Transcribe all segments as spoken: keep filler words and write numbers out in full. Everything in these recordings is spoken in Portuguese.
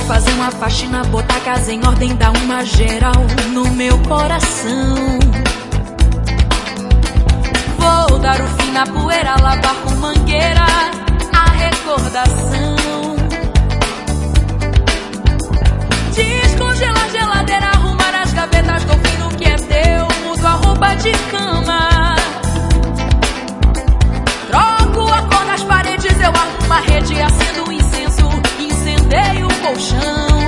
fazer uma faxina, botar a casa em ordem, dar uma geral no meu coração. Vou dar o fim na poeira, lavar com mangueira a recordação. Descongelar a geladeira, arrumar as gavetas, confio no que é teu, mudo a roupa de cama. Troco a cor das paredes, eu arrumo uma rede, acendo um incenso, incendeio o colchão.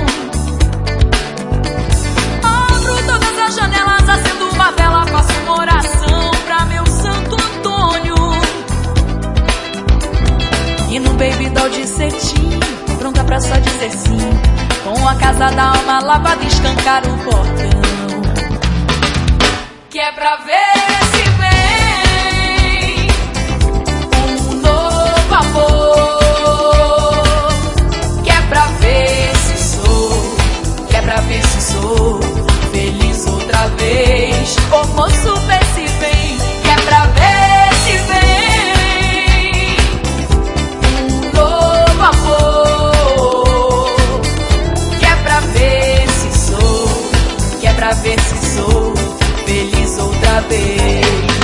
Abro todas as janelas, acendo uma vela, faço uma oração pra meu Santo Antônio. E no baby doll de cetim, pronta pra só dizer sim, com a casa da alma lavada, escancar o portão. Que é pra ver se vem um novo amor. Que é pra ver se sou, que é pra ver se sou feliz outra vez. Ô moço, vê se vem, que é pra ver se vem um novo amor. Que é pra ver se sou, que é pra ver se sou feliz outra vez.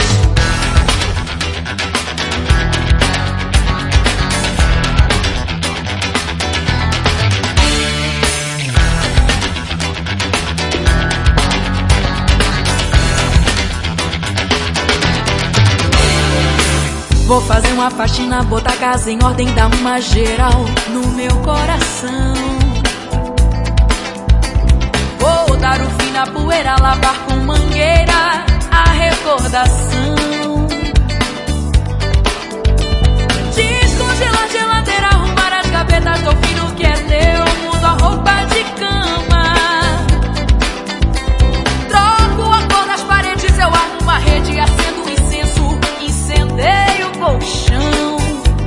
Vou fazer uma faxina, botar a casa em ordem, dar uma geral no meu coração. Vou dar o fim na poeira, lavar com mangueira a recordação. Descongelar a geladeira, arrumar as gavetas, dou fim no que é teu, mudo a roupa de cama. Troco a cor das paredes, eu arrumo uma rede, acendo um incenso, incendeio o colchão.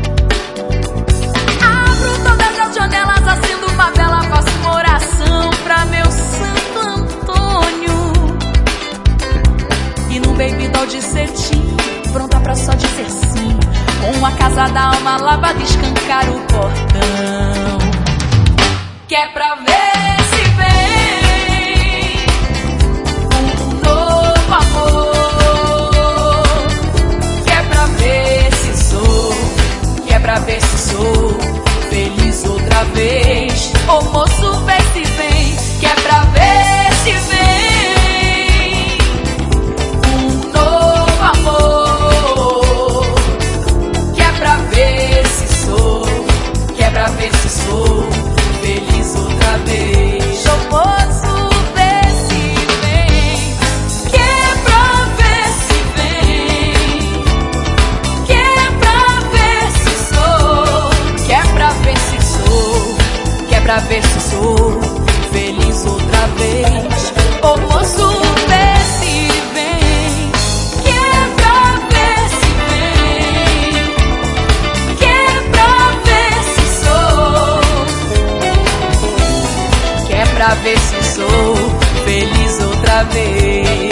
Abro todas as janelas, acendo uma vela, faço uma oração pra meu Santo Antônio. E num baby doll de cetim, pronta pra só dizer sim, com a casa da alma lavada, escancar o portão. Que é pra ver se vem um novo amor. Que é pra ver se sou, que é pra ver se sou feliz outra vez. Ô moço, vê se vem, que é pra ver se vem um novo amor. Que é pra ver se sou, que é pra ver se sou feliz outra vez. Ô moço, vê se vem, que é pra ver se vem, que é pra ver se sou, que é pra ver se sou, que é pra ver se sou feliz outra vez. Ô moço, vê se vem, que é pra ver se vem, que é pra ver se sou, que é pra ver se sou feliz outra vez.